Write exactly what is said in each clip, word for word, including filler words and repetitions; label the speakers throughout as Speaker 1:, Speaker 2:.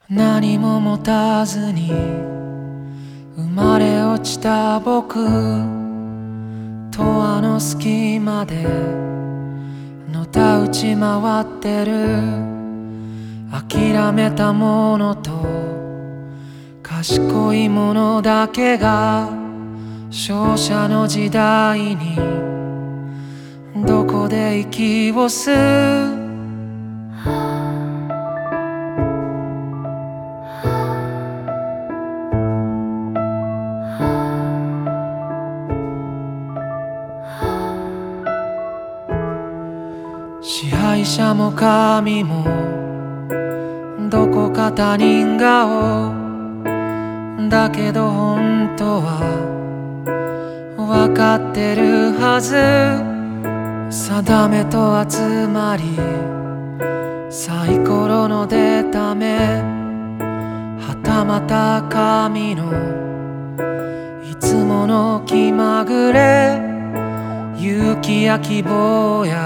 Speaker 1: 何も持たずに生まれ落ちた僕とあの隙間でのたうち回ってる諦めたものと賢いものだけが勝者の時代にどこで息を吸う支配者も神もどこか他人顔だけど本当は分かってるはず定めと集まりサイコロの出た目はたまた神のいつもの気まぐれ勇気や希望や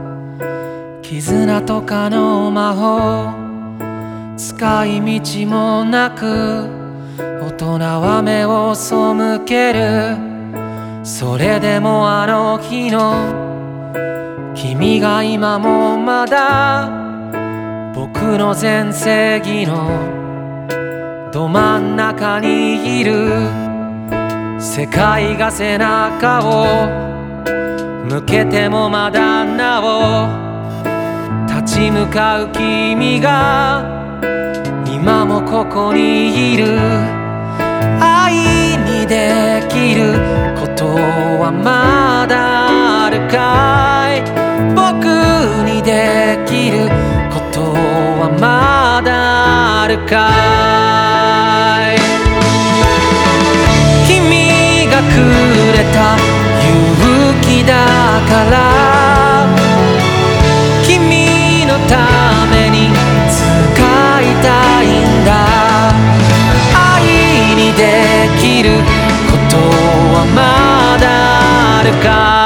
Speaker 1: 絆とかの魔法使い道もなく大人は目を背けるそれでもあの日の君が今もまだ僕の全盛期のど真ん中にいる世界が背中を向けてもまだなお立ち向かう君が今もここにいる愛にできることはまだあるかい僕にできることはまだあるかい君がくれた勇気だから君のために使いたいんだ愛にできることはまだあるか